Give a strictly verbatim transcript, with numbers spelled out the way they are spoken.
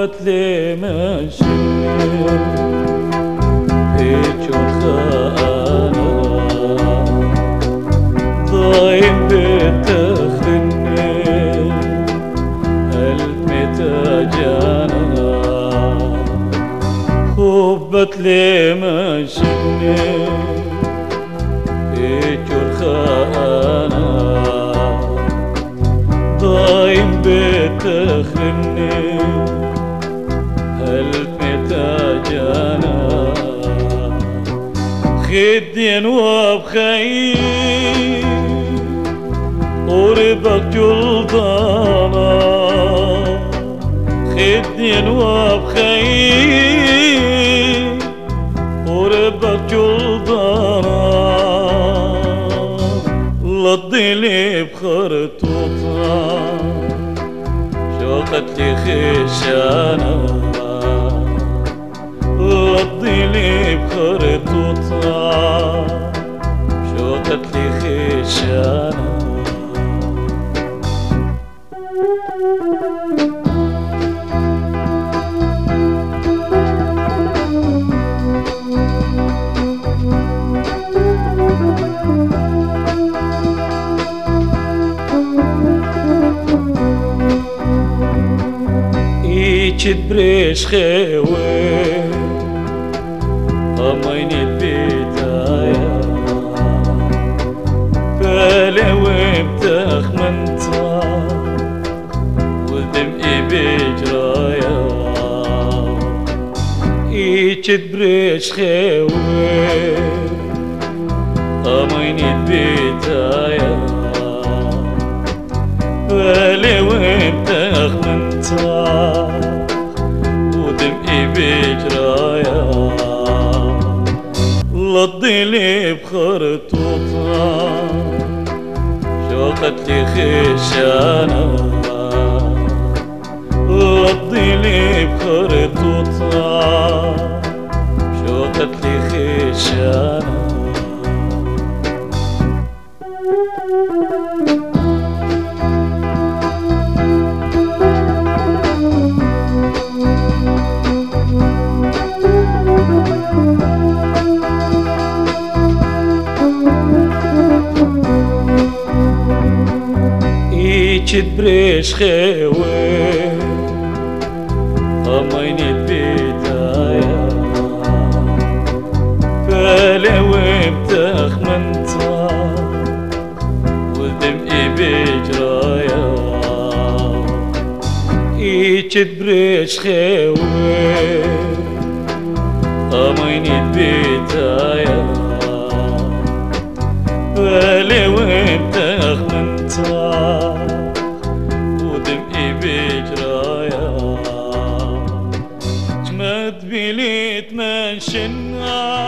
خوبت لي ماشي هيجون خانا ضايم بتخني المتاجانا خوبت لي ماشي هيجون خانا ضايم بتخني المتاجانا خدين وبخير قربك جلدانا خدين وبخير قربك جلدانا لضيلي بخرطوطة شوقت لي خشانة لضيلي بخرطوطة شوقت لي خشانة بريش خيوي أميني البداية فالوي بتخمنتا ودمقي بجرايا إيجت بريش خيوي أميني البداية فالوي بتخمنتا بجرايا لضيلي بخرطوطة شوقت لي خشانة لضيلي بخرطوطة شوقت لي خشانة بريش خيوي أميني البداية فالوي بتخمنتا ودمقي بجرايا إيجت بريش خيوي أميني البداية فالوي بتخمنتا بجرايا جمد بليت منشنا